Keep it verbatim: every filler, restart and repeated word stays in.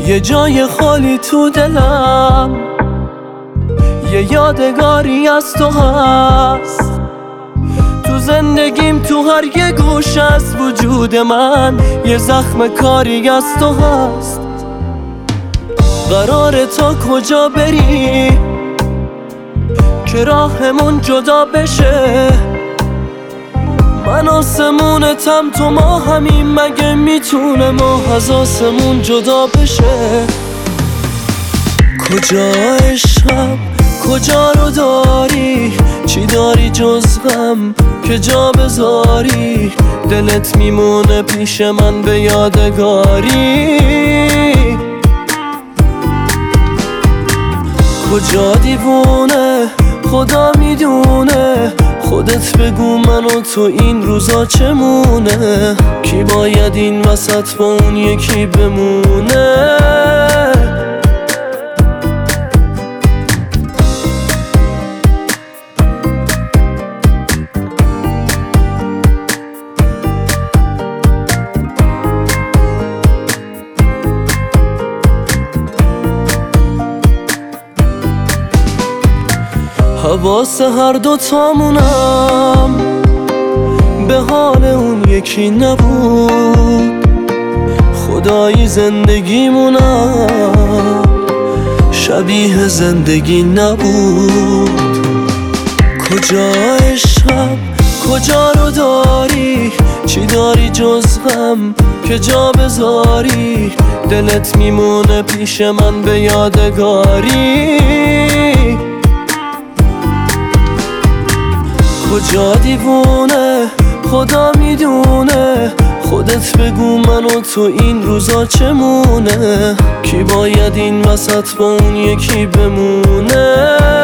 یه جای خالی تو دلم، یه یادگاری از تو هست تو زندگیم، تو هر یه گوش از وجود من یه زخم کاری از تو هست. قراره تا کجا بری که راهمون جدا بشه؟ من آسمونتم تو ما همین، مگه میتونه ما از آسمون جدا بشه؟ کجا عشقم، کجا رو داری؟ چی داری جز غم که جا بذاری؟ دلت میمونه پیش من به یادگاری. کجا دیوونه خدا میدونه، خودت بگو من و تو این روزا چمونه؟ کی باید این وسط با اون یکی بمونه؟ حواس هر دو تامونم به حال اون یکی نبود. خدایی زندگیمونم شبیه زندگی نبود. کجا عشقم، کجا رو داری؟ چی داری جز غم که جا بذاری؟ دلت میمونه پیش من به یادگاری. کجا دیوونه خدا میدونه، خودت بگو من و تو این روزا چمونه؟ کی باید این وسط با اون یکی بمونه؟